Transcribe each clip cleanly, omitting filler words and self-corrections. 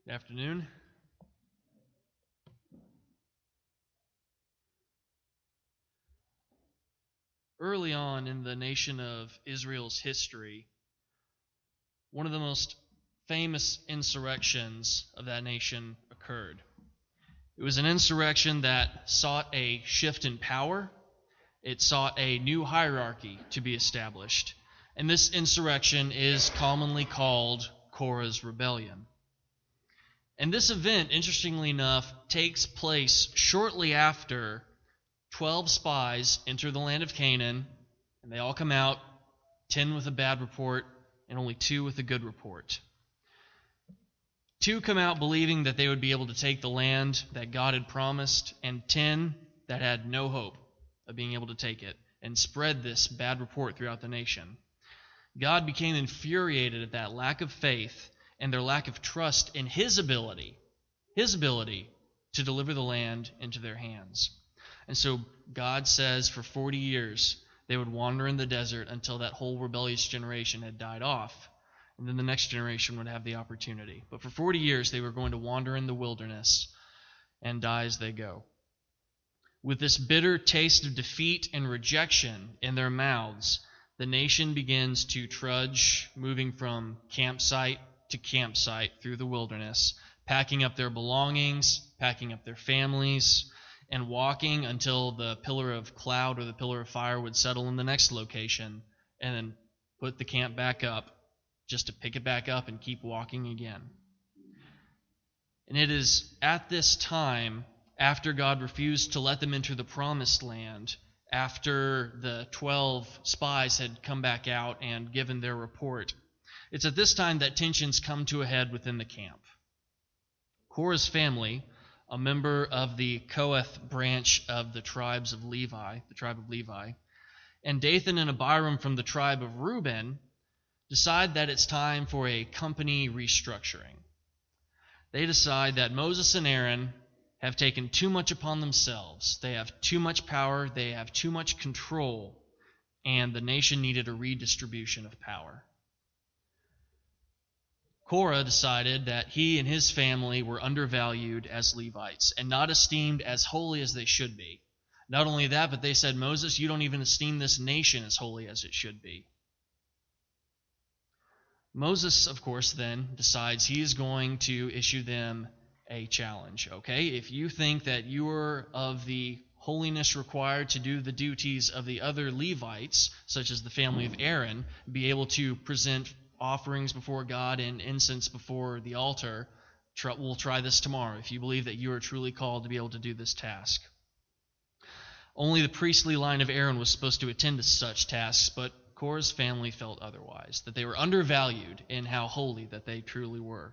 Good afternoon. Early on in the nation of Israel's history, one of the most famous insurrections of that nation occurred. It was an insurrection that sought a shift in power. It sought a new hierarchy to be established. And this insurrection is commonly called Korah's Rebellion. And this event, interestingly enough, takes place shortly after 12 spies enter the land of Canaan, and they all come out, 10 with a bad report, and only 2 with a good report. 2 come out believing that they would be able to take the land that God had promised, and 10 that had no hope of being able to take it, and spread this bad report throughout the nation. God became infuriated at that lack of faith and their lack of trust in His ability to deliver the land into their hands. And so God says for 40 years they would wander in the desert until that whole rebellious generation had died off. And then the next generation would have the opportunity. But for 40 years they were going to wander in the wilderness and die as they go. With this bitter taste of defeat and rejection in their mouths, the nation begins to trudge, moving from campsite to campsite through the wilderness, packing up their belongings, packing up their families, and walking until the pillar of cloud or the pillar of fire would settle in the next location, and then put the camp back up just to pick it back up and keep walking again. And it is at this time, after God refused to let them enter the promised land, after the 12 spies had come back out and given their report, it's at this time that tensions come to a head within the camp. Korah's family, a member of the Kohath branch of the tribe of Levi, and Dathan and Abiram from the tribe of Reuben decide that it's time for a company restructuring. They decide that Moses and Aaron have taken too much upon themselves. They have too much power, they have too much control, and the nation needed a redistribution of power. Korah decided that he and his family were undervalued as Levites and not esteemed as holy as they should be. Not only that, but they said, Moses, you don't even esteem this nation as holy as it should be. Moses, of course, then decides he is going to issue them a challenge. Okay, if you think that you are of the holiness required to do the duties of the other Levites, such as the family of Aaron, be able to present offerings before God and incense before the altar, we'll try this tomorrow if you believe that you are truly called to be able to do this task. Only the priestly line of Aaron was supposed to attend to such tasks, but Korah's family felt otherwise, that they were undervalued in how holy that they truly were.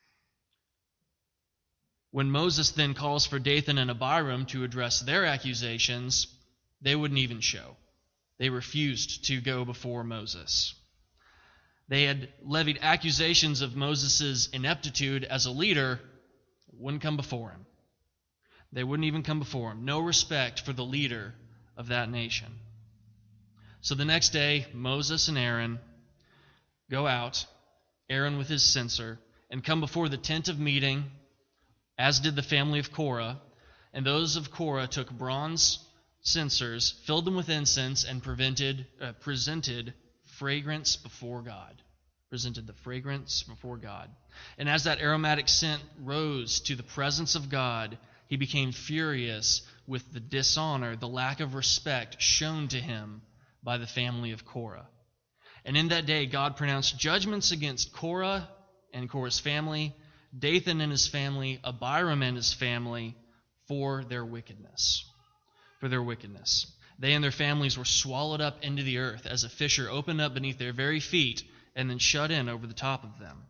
When Moses then calls for Dathan and Abiram to address their accusations, they wouldn't even show. They refused to go before Moses. They had levied accusations of Moses' ineptitude as a leader, wouldn't come before him. They wouldn't even come before him. No respect for the leader of that nation. So the next day, Moses and Aaron go out, Aaron with his censer, and come before the tent of meeting, as did the family of Korah. And those of Korah took bronze censers, filled them with incense, and presented fragrance before God. Presented the fragrance before God. And as that aromatic scent rose to the presence of God, he became furious with the dishonor, the lack of respect shown to him by the family of Korah. And in that day, God pronounced judgments against Korah and Korah's family, Dathan and his family, Abiram and his family, for their wickedness. They and their families were swallowed up into the earth as a fissure opened up beneath their very feet and then shut in over the top of them.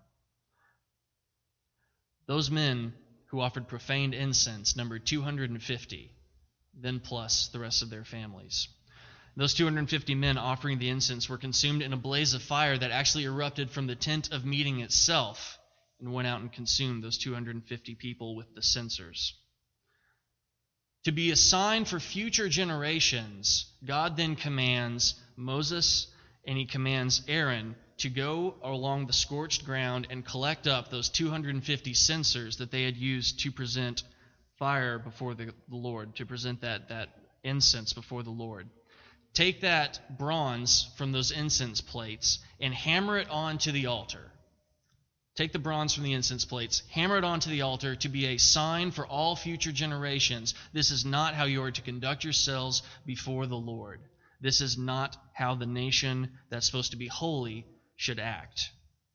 Those men who offered profaned incense numbered 250, then plus the rest of their families. Those 250 men offering the incense were consumed in a blaze of fire that actually erupted from the tent of meeting itself and went out and consumed those 250 people with the censers. To be a sign for future generations, God then commands Moses and he commands Aaron to go along the scorched ground and collect up those 250 censers that they had used to present fire before the Lord, to present that incense before the Lord. Take that bronze from those incense plates and hammer it onto the altar. Take the bronze from the incense plates, hammer it onto the altar to be a sign for all future generations. This is not how you are to conduct yourselves before the Lord. This is not how the nation that's supposed to be holy should act.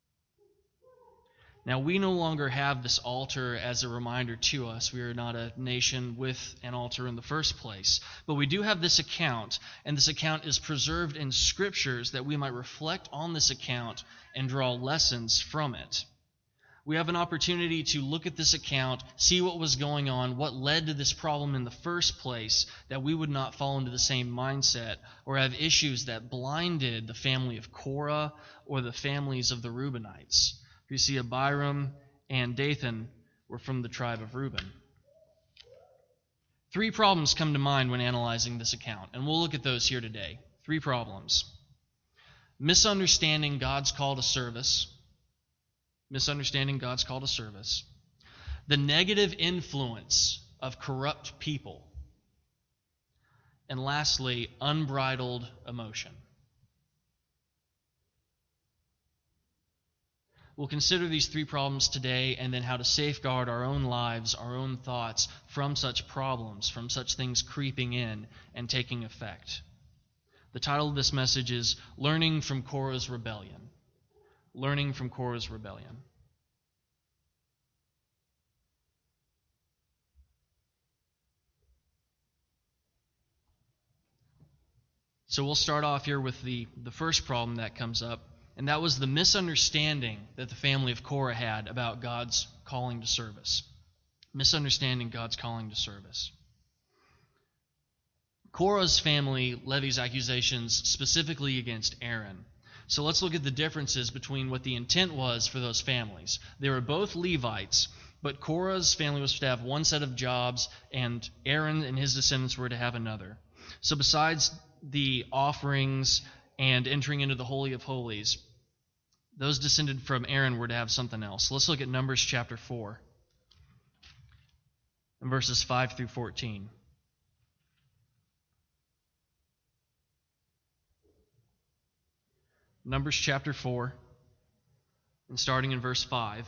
Now, we no longer have this altar as a reminder to us. We are not a nation with an altar in the first place. But we do have this account, and this account is preserved in Scriptures that we might reflect on this account and draw lessons from it. We have an opportunity to look at this account, see what was going on, what led to this problem in the first place, that we would not fall into the same mindset or have issues that blinded the family of Korah or the families of the Reubenites. You see, Abiram and Dathan were from the tribe of Reuben. 3 problems come to mind when analyzing this account, and we'll look at those here today. 3 problems. Misunderstanding God's call to service. Misunderstanding God's call to service. The negative influence of corrupt people. And lastly, unbridled emotion. We'll consider these 3 problems today, and then how to safeguard our own lives, our own thoughts from such problems, from such things creeping in and taking effect. The title of this message is Learning from Korah's Rebellion. Learning from Korah's Rebellion. So we'll start off here with the first problem that comes up, and that was the misunderstanding that the family of Korah had about God's calling to service. Misunderstanding God's calling to service. Korah's family levies accusations specifically against Aaron. So let's look at the differences between what the intent was for those families. They were both Levites, but Korah's family was to have one set of jobs, and Aaron and his descendants were to have another. So besides the offerings and entering into the Holy of Holies, those descended from Aaron were to have something else. Let's look at Numbers chapter 4, and verses 5 through 14. Numbers chapter 4, and starting in verse 5.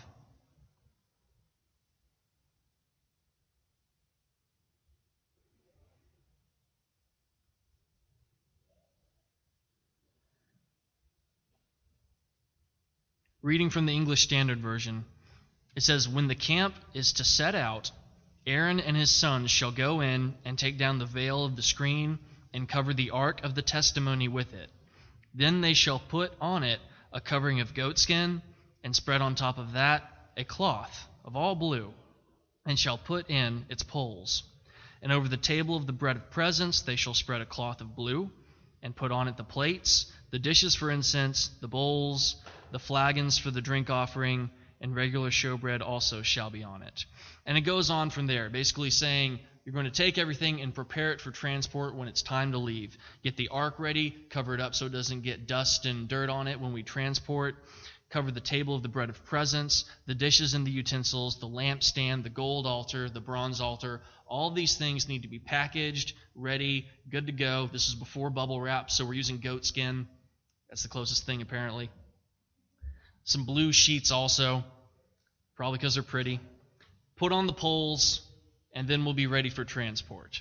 Reading from the English Standard Version, it says, "When the camp is to set out, Aaron and his sons shall go in and take down the veil of the screen and cover the ark of the testimony with it. Then they shall put on it a covering of goatskin, and spread on top of that a cloth of all blue, and shall put in its poles. And over the table of the bread of presence they shall spread a cloth of blue, and put on it the plates, the dishes for incense, the bowls, the flagons for the drink offering, and regular showbread also shall be on it." And it goes on from there, basically saying you're going to take everything and prepare it for transport when it's time to leave. Get the ark ready, cover it up so it doesn't get dust and dirt on it when we transport. Cover the table of the bread of presence, the dishes and the utensils, the lampstand, the gold altar, the bronze altar. All these things need to be packaged, ready, good to go. This is before bubble wrap, so we're using goat skin. That's the closest thing, apparently. Some blue sheets also, probably because they're pretty. Put on the poles, and then we'll be ready for transport.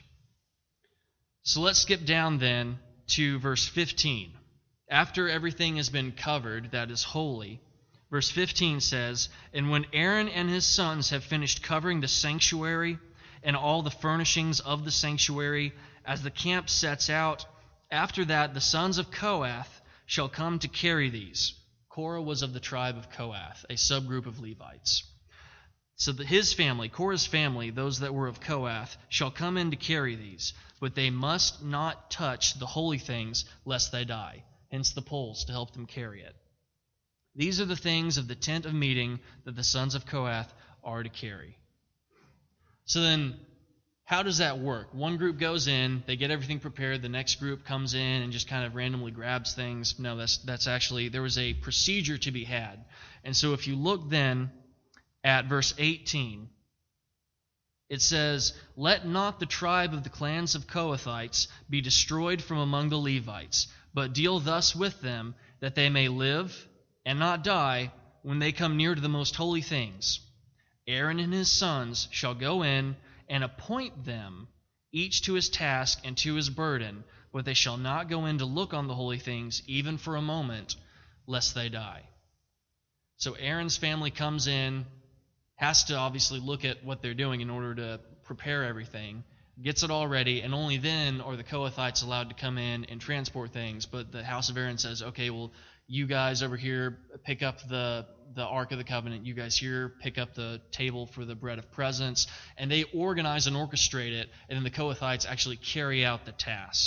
So let's skip down then to verse 15. After everything has been covered that is holy, verse 15 says, "And when Aaron and his sons have finished covering the sanctuary and all the furnishings of the sanctuary, as the camp sets out, after that the sons of Kohath shall come to carry these." Korah was of the tribe of Kohath, a subgroup of Levites. So that his family, Korah's family, those that were of Kohath, shall come in to carry these, but they must not touch the holy things lest they die. Hence the poles to help them carry it. These are the things of the tent of meeting that the sons of Kohath are to carry. So then, how does that work? One group goes in, they get everything prepared, the next group comes in and just kind of randomly grabs things. No, that's actually, there was a procedure to be had. And so if you look then at verse 18, it says, "Let not the tribe of the clans of Kohathites be destroyed from among the Levites, but deal thus with them, that they may live and not die when they come near to the most holy things. Aaron and his sons shall go in and appoint them, each to his task and to his burden, but they shall not go in to look on the holy things, even for a moment, lest they die." So Aaron's family comes in, has to obviously look at what they're doing in order to prepare everything, gets it all ready, and only then are the Kohathites allowed to come in and transport things. But the house of Aaron says, okay, well, you guys over here pick up the Ark of the Covenant. You guys here pick up the table for the bread of presence. And they organize and orchestrate it, and then the Kohathites actually carry out the task.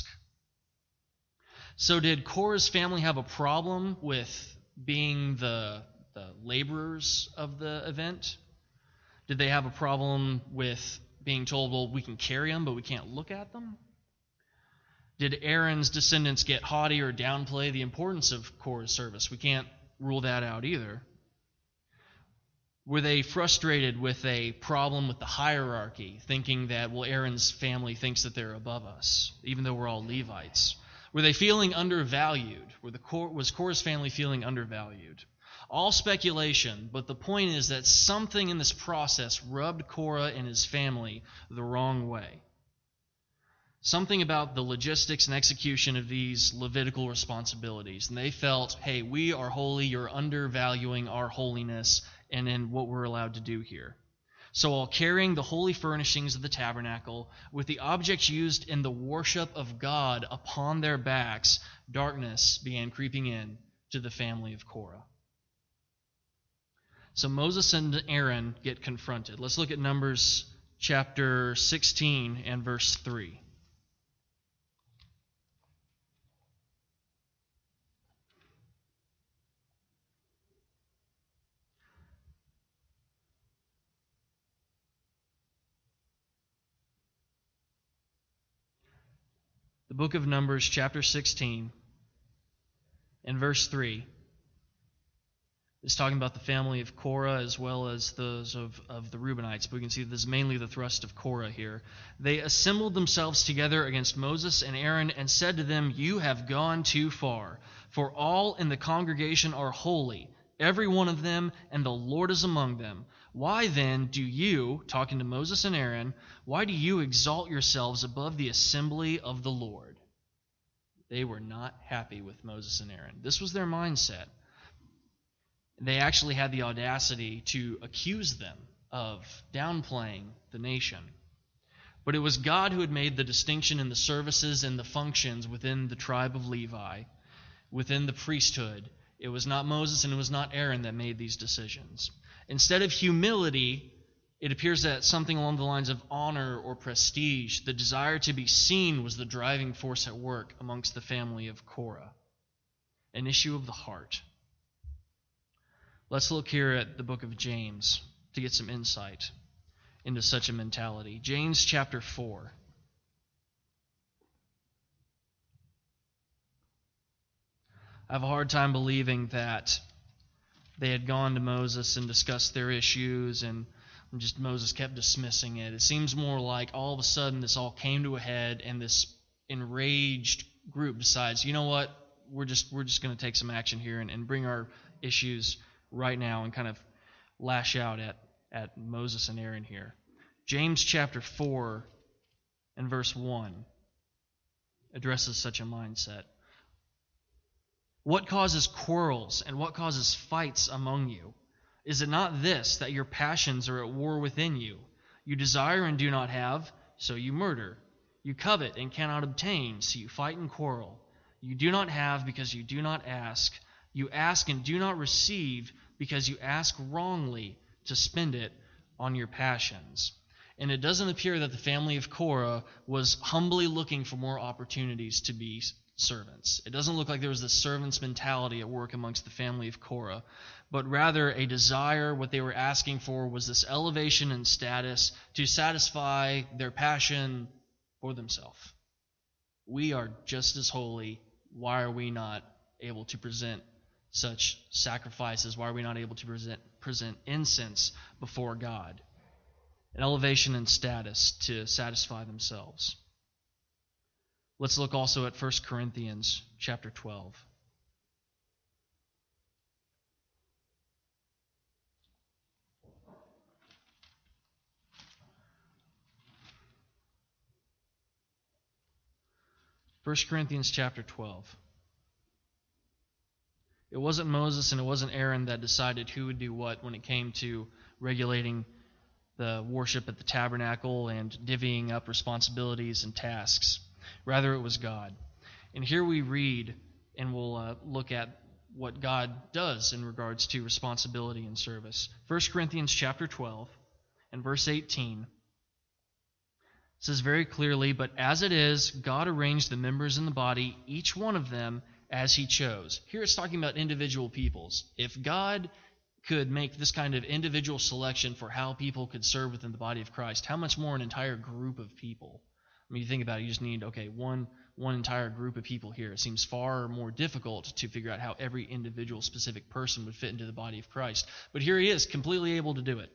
So did Korah's family have a problem with being the laborers of the event? Did they have a problem with being told, well, we can carry them, but we can't look at them? Did Aaron's descendants get haughty or downplay the importance of Korah's service? We can't rule that out either. Were they frustrated with a problem with the hierarchy, thinking that, well, Aaron's family thinks that they're above us, even though we're all Levites? Were they feeling undervalued? Was Korah's family feeling undervalued? All speculation, but the point is that something in this process rubbed Korah and his family the wrong way. Something about the logistics and execution of these Levitical responsibilities. And they felt, hey, we are holy, you're undervaluing our holiness and in what we're allowed to do here. So while carrying the holy furnishings of the tabernacle, with the objects used in the worship of God upon their backs, darkness began creeping in to the family of Korah. So Moses and Aaron get confronted. Let's look at Numbers chapter 16 and verse 3. The book of Numbers chapter 16 and verse 3. It's talking about the family of Korah as well as those of the Reubenites. But we can see this is mainly the thrust of Korah here. They assembled themselves together against Moses and Aaron and said to them, "You have gone too far, for all in the congregation are holy, every one of them, and the Lord is among them. Why then do you," talking to Moses and Aaron, "why do you exalt yourselves above the assembly of the Lord?" They were not happy with Moses and Aaron. This was their mindset. They actually had the audacity to accuse them of downplaying the nation. But it was God who had made the distinction in the services and the functions within the tribe of Levi, within the priesthood. It was not Moses and it was not Aaron that made these decisions. Instead of humility, it appears that something along the lines of honor or prestige, the desire to be seen, was the driving force at work amongst the family of Korah. An issue of the heart. Let's look here at the book of James to get some insight into such a mentality. James chapter 4. I have a hard time believing that they had gone to Moses and discussed their issues and just Moses kept dismissing it. It seems more like all of a sudden this all came to a head and this enraged group decides, you know what, we're just going to take some action here and bring our issues right now and kind of lash out at Moses and Aaron here. James chapter 4 and verse 1 addresses such a mindset. "What causes quarrels and what causes fights among you? Is it not this, that your passions are at war within you? You desire and do not have, so you murder. You covet and cannot obtain, so you fight and quarrel. You do not have because you do not ask. You ask and do not receive because you ask wrongly to spend it on your passions." And it doesn't appear that the family of Korah was humbly looking for more opportunities to be servants. It doesn't look like there was this servant's mentality at work amongst the family of Korah, but rather a desire. What they were asking for was this elevation in status to satisfy their passion for themselves. We are just as holy. Why are we not able to present such sacrifices? Why are we not able to present incense before God? An elevation in status to satisfy themselves. Let's look also at 1 Corinthians chapter 12. First Corinthians chapter 12. It wasn't Moses and it wasn't Aaron that decided who would do what when it came to regulating the worship at the tabernacle and divvying up responsibilities and tasks. Rather, it was God. And here we read, and we'll look at what God does in regards to responsibility and service. 1 Corinthians chapter 12 and verse 18 says very clearly, "But as it is, God arranged the members in the body, each one of them as he chose." Here it's talking about individual peoples. If God could make this kind of individual selection for how people could serve within the body of Christ, how much more an entire group of people? I mean, you think about it, you just need, one entire group of people here. It seems far more difficult to figure out how every individual specific person would fit into the body of Christ. But here he is, completely able to do it.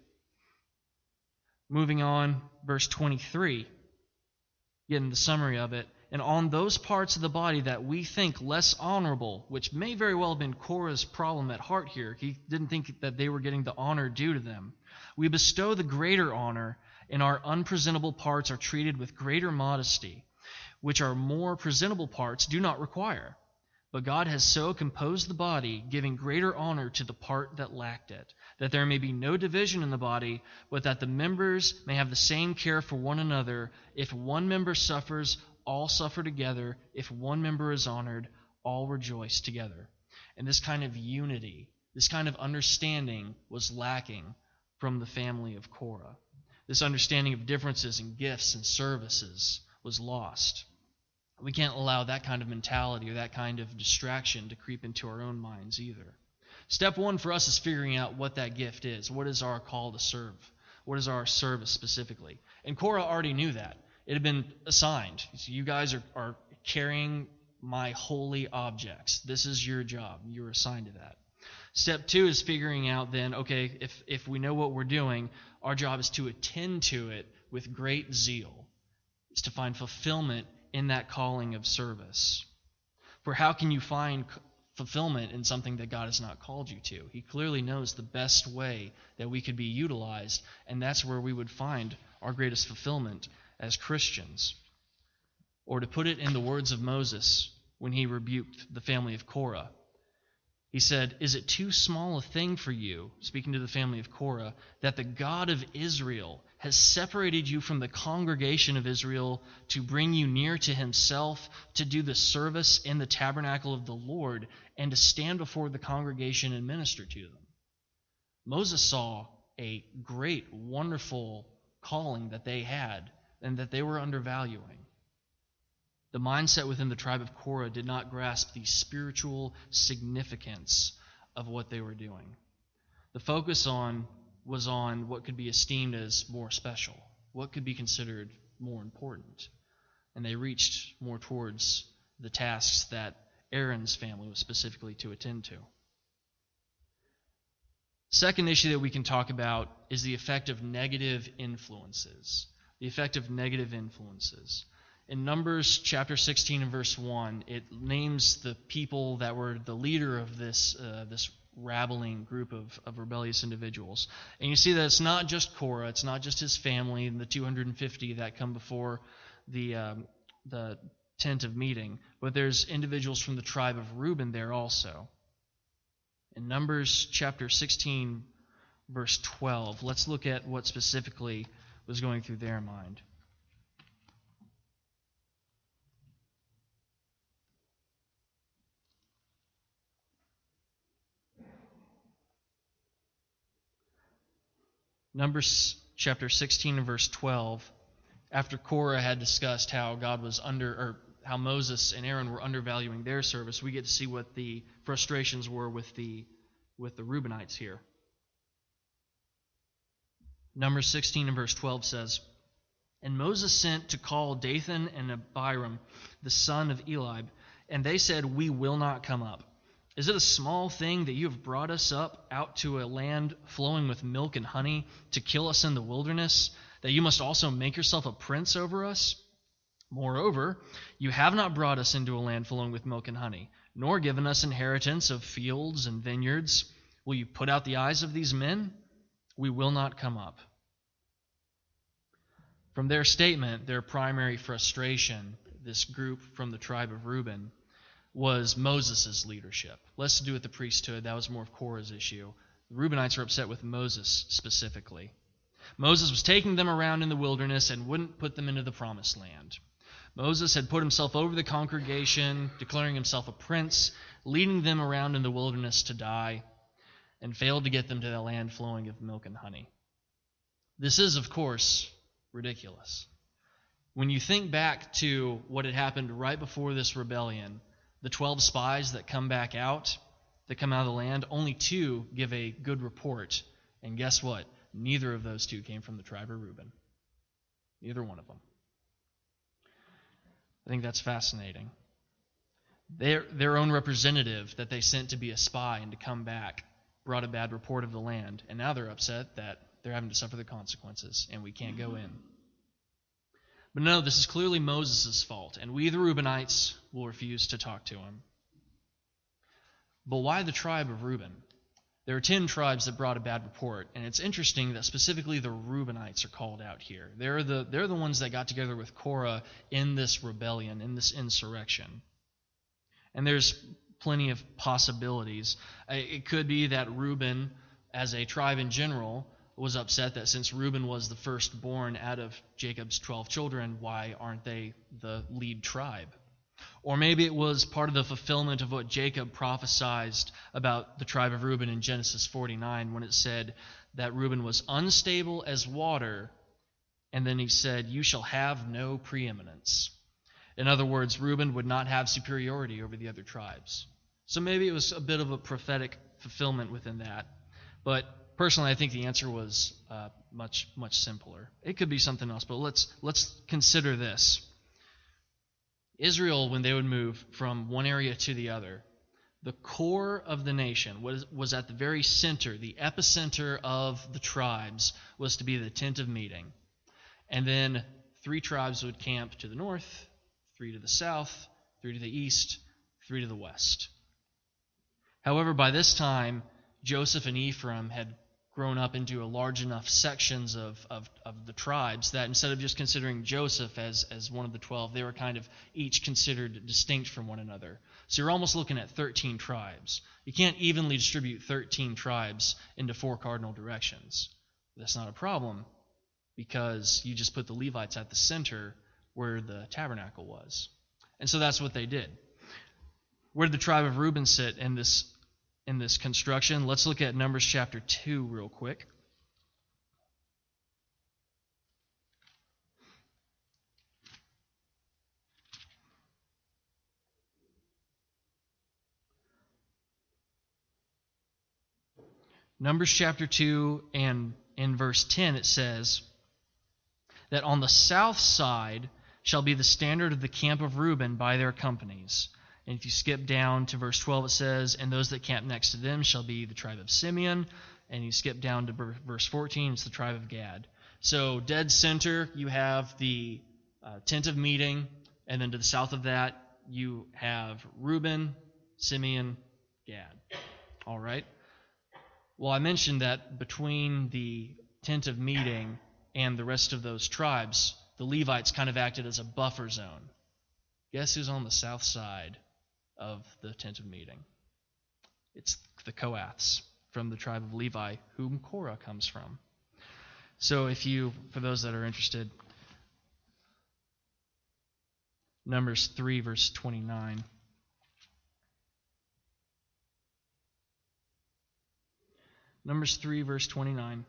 Moving on, verse 23, getting the summary of it. "And on those parts of the body that we think less honorable," which may very well have been Korah's problem at heart here. He didn't think that they were getting the honor due to them. "We bestow the greater honor, and our unpresentable parts are treated with greater modesty, which our more presentable parts do not require. But God has so composed the body, giving greater honor to the part that lacked it, that there may be no division in the body, but that the members may have the same care for one another. If one member suffers, all suffer together. If one member is honored, all rejoice together." And this kind of unity, this kind of understanding was lacking from the family of Korah. This understanding of differences in gifts and services was lost. We can't allow that kind of mentality or that kind of distraction to creep into our own minds either. Step one for us is figuring out what that gift is. What is our call to serve? What is our service specifically? And Korah already knew that. It had been assigned. So you guys are carrying my holy objects. This is your job. You're assigned to that. Step two is figuring out then, if we know what we're doing, our job is to attend to it with great zeal. It's to find fulfillment in that calling of service. For how can you find fulfillment in something that God has not called you to? He clearly knows the best way that we could be utilized, and that's where we would find our greatest fulfillment as Christians. Or to put it in the words of Moses when he rebuked the family of Korah, he said, "Is it too small a thing for you," speaking to the family of Korah, "that the God of Israel has separated you from the congregation of Israel to bring you near to himself, to do the service in the tabernacle of the Lord, and to stand before the congregation and minister to them?" Moses saw a great, wonderful calling that they had and that they were undervaluing. The mindset within the tribe of Korah did not grasp the spiritual significance of what they were doing. The focus was on what could be esteemed as more special, what could be considered more important. And they reached more towards the tasks that Aaron's family was specifically to attend to. Second issue that we can talk about is the effect of negative influences. The effect of negative influences. In Numbers chapter 16 and verse 1, it names the people that were the leader of this rabbling group of rebellious individuals. And you see that it's not just Korah, it's not just his family and the 250 that come before the tent of meeting, but there's individuals from the tribe of Reuben there also. In Numbers chapter 16, verse 12, let's look at what specifically was going through their mind. Numbers chapter 16 and verse 12, after Korah had discussed how God was how Moses and Aaron were undervaluing their service, we get to see what the frustrations were with the Reubenites here. Numbers 16 and verse 12 says, "And Moses sent to call Dathan and Abiram, the son of Eliab, and they said, 'We will not come up. Is it a small thing that you have brought us up out to a land flowing with milk and honey to kill us in the wilderness, that you must also make yourself a prince over us? Moreover, you have not brought us into a land flowing with milk and honey, nor given us inheritance of fields and vineyards. Will you put out the eyes of these men? We will not come up.'" From their statement, their primary frustration, this group from the tribe of Reuben, was Moses' leadership. Less to do with the priesthood. That was more of Korah's issue. The Reubenites were upset with Moses specifically. Moses was taking them around in the wilderness and wouldn't put them into the promised land. Moses had put himself over the congregation, declaring himself a prince, leading them around in the wilderness to die, and failed to get them to that land flowing with milk and honey. This is, of course, ridiculous. When you think back to what had happened right before this rebellion, the 12 spies that come back out, that come out of the land, only 2 give a good report. And guess what? Neither of those 2 came from the tribe of Reuben. Neither one of them. I think that's fascinating. Their own representative that they sent to be a spy and to come back brought a bad report of the land, and now they're upset that they're having to suffer the consequences, and we can't go in. But no, this is clearly Moses' fault, and we, the Reubenites, will refuse to talk to him. But why the tribe of Reuben? There are 10 tribes that brought a bad report, and it's interesting that specifically the Reubenites are called out here. They're the ones that got together with Korah in this rebellion, in this insurrection. And there's plenty of possibilities. It could be that Reuben, as a tribe in general, was upset that since Reuben was the firstborn out of Jacob's 12 children, why aren't they the lead tribe? Or maybe it was part of the fulfillment of what Jacob prophesied about the tribe of Reuben in Genesis 49 when it said that Reuben was unstable as water, and then he said, "You shall have no preeminence." In other words, Reuben would not have superiority over the other tribes. So maybe it was a bit of a prophetic fulfillment within that. But personally, I think the answer was much simpler. It could be something else, but let's consider this. Israel, when they would move from one area to the other, the core of the nation was at the very center, the epicenter of the tribes was to be the tent of meeting. And then 3 tribes would camp to the north, 3 to the south, 3 to the east, 3 to the west. However, by this time, Joseph and Ephraim had grown up into a large enough sections of the tribes that instead of just considering Joseph as one of the 12, they were kind of each considered distinct from one another. So you're almost looking at 13 tribes. You can't evenly distribute 13 tribes into 4 cardinal directions. That's not a problem because you just put the Levites at the center where the tabernacle was. And so that's what they did. Where did the tribe of Reuben sit in this construction? Let's look at Numbers chapter 2 real quick. Numbers chapter 2, and in verse 10 it says that on the south side shall be the standard of the camp of Reuben by their companies. And if you skip down to verse 12, it says, "And those that camp next to them shall be the tribe of Simeon." And you skip down to verse 14, it's the tribe of Gad. So dead center, you have the tent of meeting, and then to the south of that, you have Reuben, Simeon, Gad. All right? Well, I mentioned that between the tent of meeting and the rest of those tribes, the Levites kind of acted as a buffer zone. Guess who's on the south side of the tent of meeting? It's the Kohaths from the tribe of Levi, whom Korah comes from. So for those that are interested, Numbers 3, verse 29. Numbers 3, verse 29.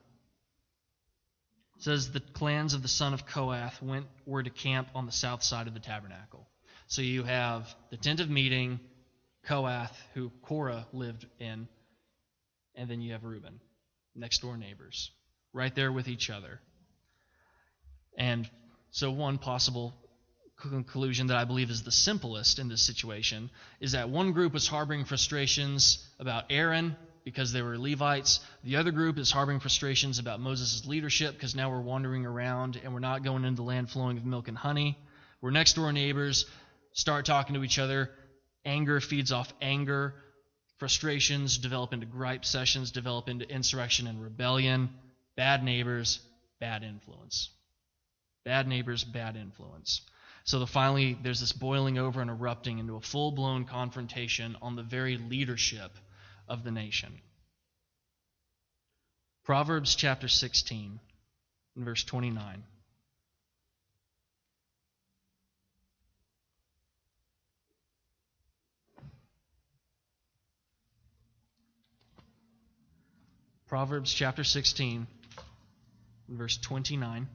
It says, "The clans of the son of Kohath were to camp on the south side of the tabernacle." So you have the tent of meeting, Kohath, who Korah lived in, and then you have Reuben, next door neighbors, right there with each other. And so one possible conclusion that I believe is the simplest in this situation is that one group was harboring frustrations about Aaron because they were Levites. The other group is harboring frustrations about Moses' leadership because now we're wandering around and we're not going into the land flowing with milk and honey. We're next door neighbors, start talking to each other. Anger feeds off anger. Frustrations develop into gripe sessions, develop into insurrection and rebellion. Bad neighbors, bad influence. Bad neighbors, bad influence. So finally, there's this boiling over and erupting into a full-blown confrontation on the very leadership of the nation. Proverbs chapter 16, and verse 29. Proverbs chapter 16, and verse 29.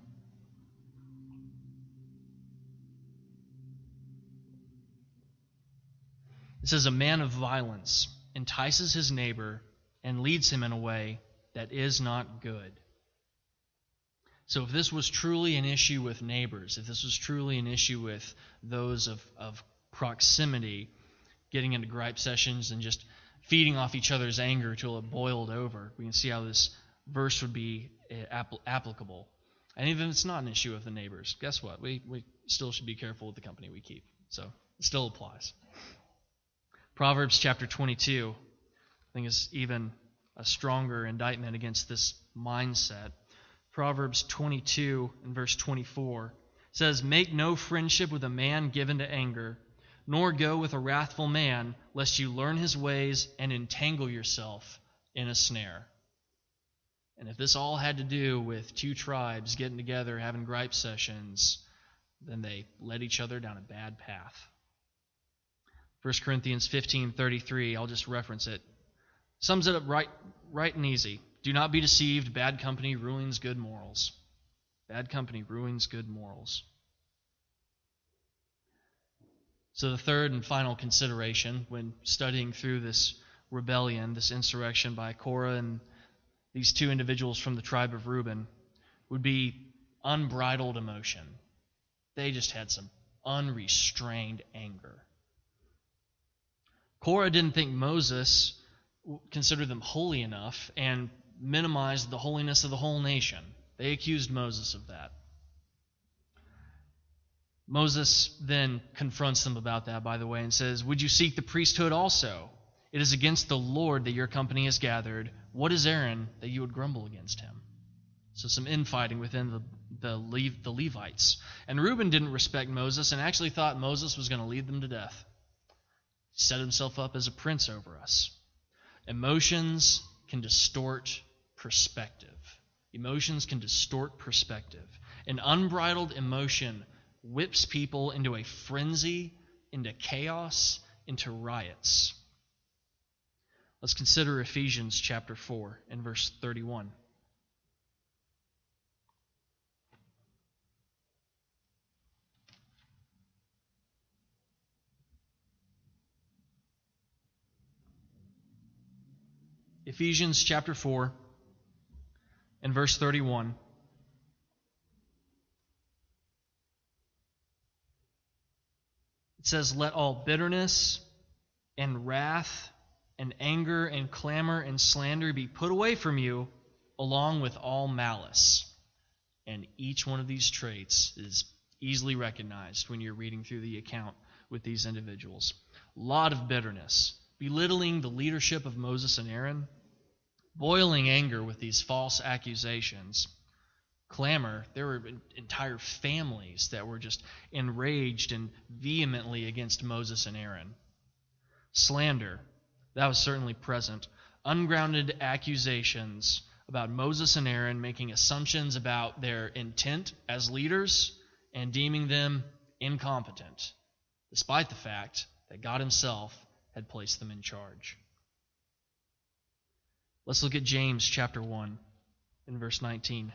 It says, "A man of violence entices his neighbor and leads him in a way that is not good." So if this was truly an issue with neighbors, if this was truly an issue with those of proximity, getting into gripe sessions and just feeding off each other's anger till it boiled over, we can see how this verse would be applicable. And even if it's not an issue with the neighbors, guess what? We still should be careful with the company we keep. So it still applies. Proverbs chapter 22, I think, is even a stronger indictment against this mindset. Proverbs 22 and verse 24 says, "Make no friendship with a man given to anger, nor go with a wrathful man, lest you learn his ways and entangle yourself in a snare." And if this all had to do with two tribes getting together, having gripe sessions, then they led each other down a bad path. 1 Corinthians 15:33, I'll just reference it. Sums it up right and easy. "Do not be deceived. Bad company ruins good morals." Bad company ruins good morals. So the third and final consideration when studying through this rebellion, this insurrection by Korah and these two individuals from the tribe of Reuben, would be unbridled emotion. They just had some unrestrained anger. Korah didn't think Moses considered them holy enough and minimized the holiness of the whole nation. They accused Moses of that. Moses then confronts them about that, by the way, and says, "Would you seek the priesthood also? It is against the Lord that your company is gathered. What is Aaron that you would grumble against him?" So some infighting within the Levites. And Reuben didn't respect Moses and actually thought Moses was going to lead them to death. He set himself up as a prince over us. Emotions can distort perspective. Emotions can distort perspective. An unbridled emotion whips people into a frenzy, into chaos, into riots. Let's consider Ephesians chapter 4 and verse 31. Ephesians chapter 4 and verse 31. It says, "Let all bitterness and wrath and anger and clamor and slander be put away from you, along with all malice." And each one of these traits is easily recognized when you're reading through the account with these individuals. A lot of bitterness, belittling the leadership of Moses and Aaron, boiling anger with these false accusations. Clamor, there were entire families that were just enraged and vehemently against Moses and Aaron. Slander, that was certainly present. Ungrounded accusations about Moses and Aaron, making assumptions about their intent as leaders and deeming them incompetent, despite the fact that God Himself had placed them in charge. Let's look at James chapter 1 and verse 19.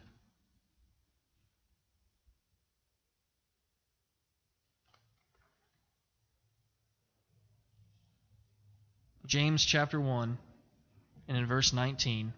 James chapter 1 and in verse 19.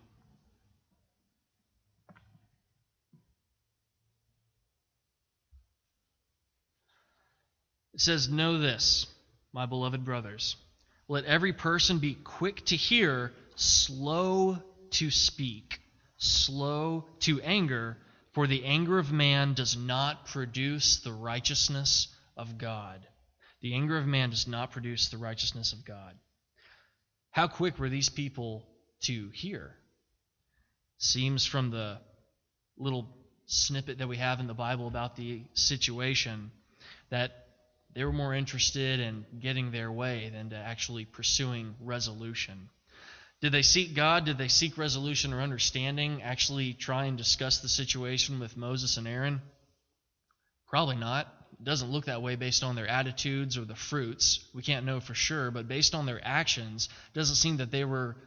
It says, "Know this, my beloved brothers, let every person be quick to hear, slow to speak, slow to anger, for the anger of man does not produce the righteousness of God." The anger of man does not produce the righteousness of God. How quick were these people to hear? Seems from the little snippet that we have in the Bible about the situation that they were more interested in getting their way than to actually pursuing resolution. Did they seek God? Did they seek resolution or understanding? Actually try and discuss the situation with Moses and Aaron? Probably not. It doesn't look that way based on their attitudes or the fruits. We can't know for sure, but based on their actions, it doesn't seem that they were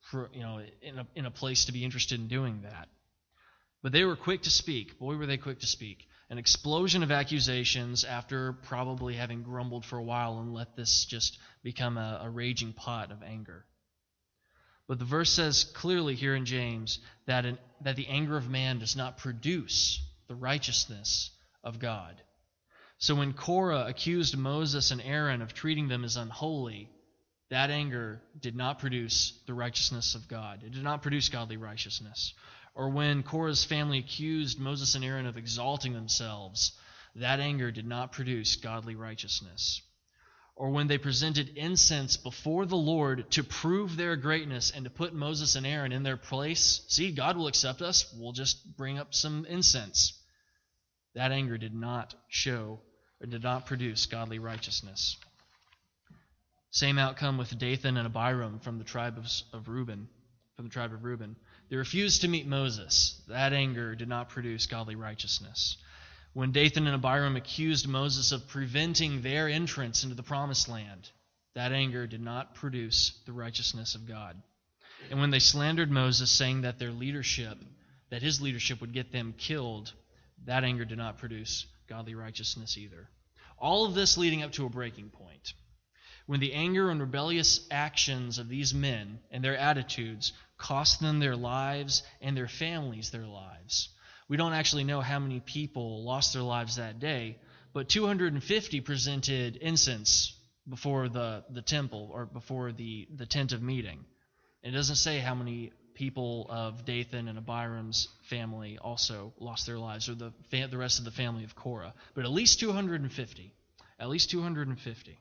in a place to be interested in doing that. But they were quick to speak. Boy, were they quick to speak. An explosion of accusations after probably having grumbled for a while and let this just become a raging pot of anger. But the verse says clearly here in James that the anger of man does not produce the righteousness of God. So when Korah accused Moses and Aaron of treating them as unholy, that anger did not produce the righteousness of God. It did not produce godly righteousness. Or when Korah's family accused Moses and Aaron of exalting themselves, that anger did not produce godly righteousness. Or when they presented incense before the Lord to prove their greatness and to put Moses and Aaron in their place, see, God will accept us, we'll just bring up some incense. That anger did not show or did not produce godly righteousness. Same outcome with Dathan and Abiram from the tribe of Reuben. They refused to meet Moses. That anger did not produce godly righteousness. When Dathan and Abiram accused Moses of preventing their entrance into the promised land, that anger did not produce the righteousness of God. And when they slandered Moses, saying that his leadership would get them killed, that anger did not produce godly righteousness either. All of this leading up to a breaking point. When the anger and rebellious actions of these men and their attitudes cost them their lives and their families their lives. We don't actually know how many people lost their lives that day, but 250 presented incense before the temple or before the tent of meeting. It doesn't say how many people of Dathan and Abiram's family also lost their lives, or the rest of the family of Korah, but at least 250. At least 250.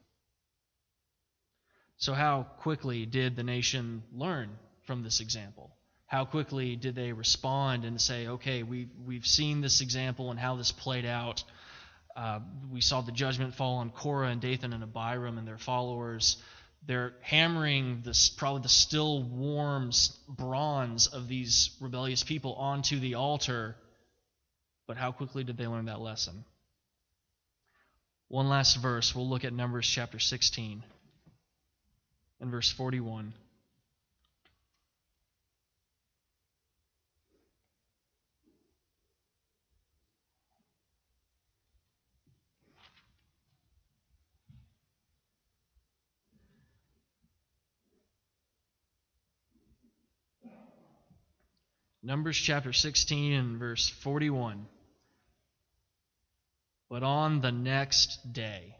So how quickly did the nation learn from this example? How quickly did they respond and say, okay, we've seen this example and how this played out. We saw the judgment fall on Korah and Dathan and Abiram and their followers. They're hammering probably the still warm bronze of these rebellious people onto the altar. But how quickly did they learn that lesson? One last verse. We'll look at Numbers chapter 16 and verse 41. Numbers chapter 16 and verse 41. But on the next day,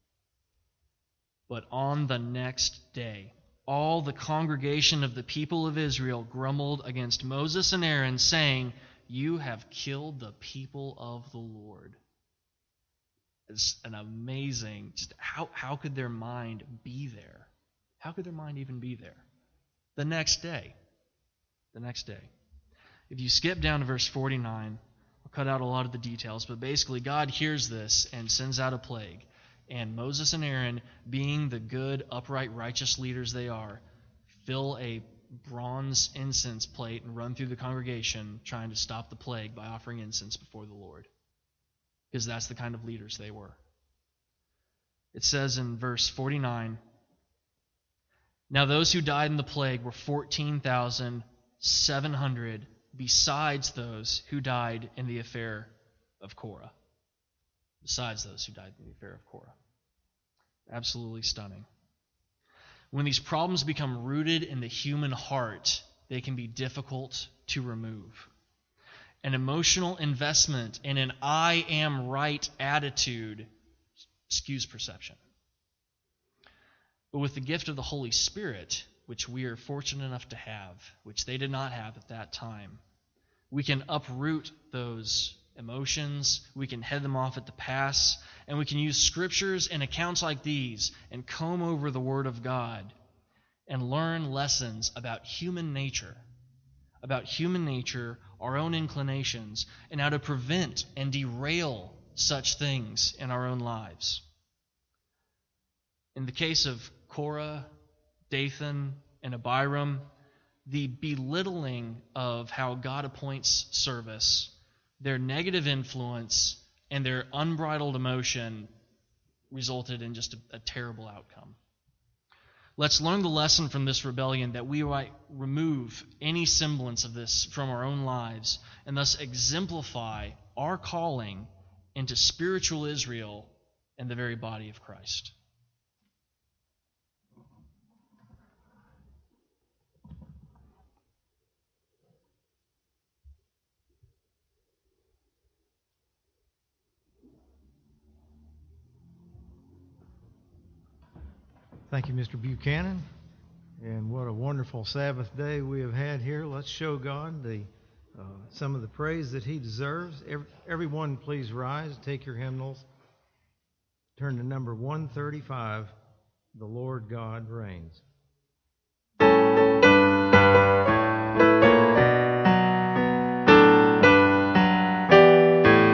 all the congregation of the people of Israel grumbled against Moses and Aaron, saying, "You have killed the people of the Lord." It's an amazing, just how could their mind be there? How could their mind even be there? The next day. If you skip down to verse 49, I'll cut out a lot of the details, but basically God hears this and sends out a plague. And Moses and Aaron, being the good, upright, righteous leaders they are, fill a bronze incense plate and run through the congregation trying to stop the plague by offering incense before the Lord. Because that's the kind of leaders they were. It says in verse 49, "Now those who died in the plague were 14,700, besides those who died in the affair of Korah." Absolutely stunning. When these problems become rooted in the human heart, they can be difficult to remove. An emotional investment in an I am right attitude skews perception. But with the gift of the Holy Spirit, which we are fortunate enough to have, which they did not have at that time, we can uproot those emotions, we can head them off at the pass, and we can use scriptures and accounts like these and comb over the Word of God and learn lessons about human nature, our own inclinations, and how to prevent and derail such things in our own lives. In the case of Korah, Dathan, and Abiram, the belittling of how God appoints service, their negative influence, and their unbridled emotion resulted in just a terrible outcome. Let's learn the lesson from this rebellion that we might remove any semblance of this from our own lives and thus exemplify our calling into spiritual Israel and the very body of Christ. Thank you, Mr. Buchanan. And what a wonderful Sabbath day we have had here. Let's show God some of the praise that He deserves. Everyone, please rise. Take your hymnals. Turn to number 135, The Lord God Reigns.